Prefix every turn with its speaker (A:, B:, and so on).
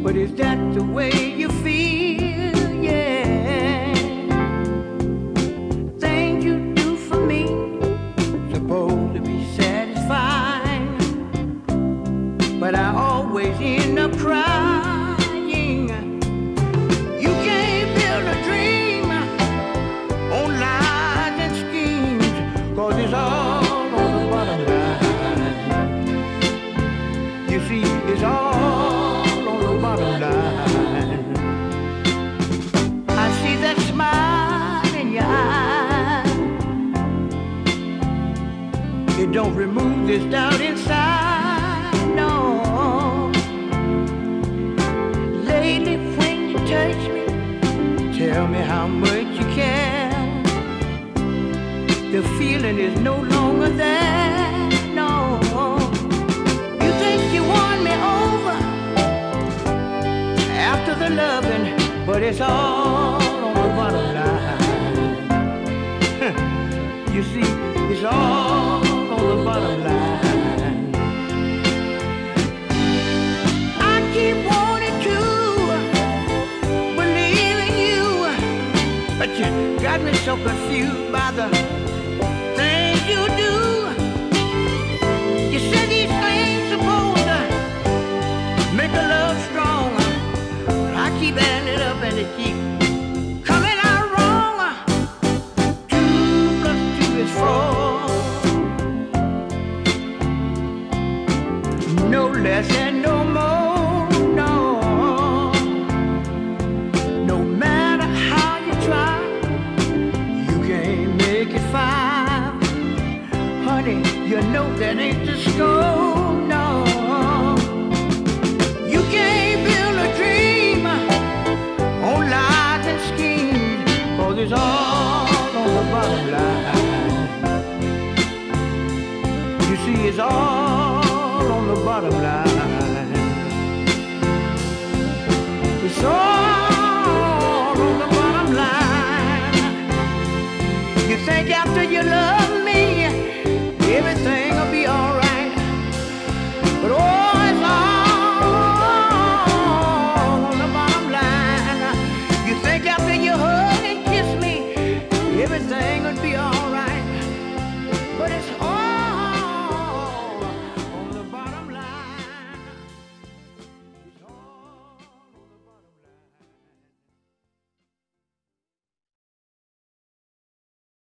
A: But is that the way you feel? Yeah. Things you do for me, supposed to be satisfying, but I always end up crying. You can't build a dream on lies and schemes, 'cause it's all on the bottom line. You see, it's all on the bottom line. I see that smile in your eye. It don't remove this doubt inside, no. Lately when you touch me, tell me how much you care. The feeling is no longer there, no. You think you won me over after the loving, but it's all on the bottom line. You see, it's all on the bottom line. I keep wanting to believe in you, but you got me so confused by the things you do. You said these things supposed to make a love strong, but I keep adding it up and it keeps coming out wrong. 2 plus 2 is 4, no less and no more, no. No matter how you try, you can't make it 5. Honey, you know that ain't the score, no. You can't build a dream on lies and schemes, 'cause it's all on the bottom line. You see, it's all on the bottom line. It's all on the bottom line. You think after you love me, everything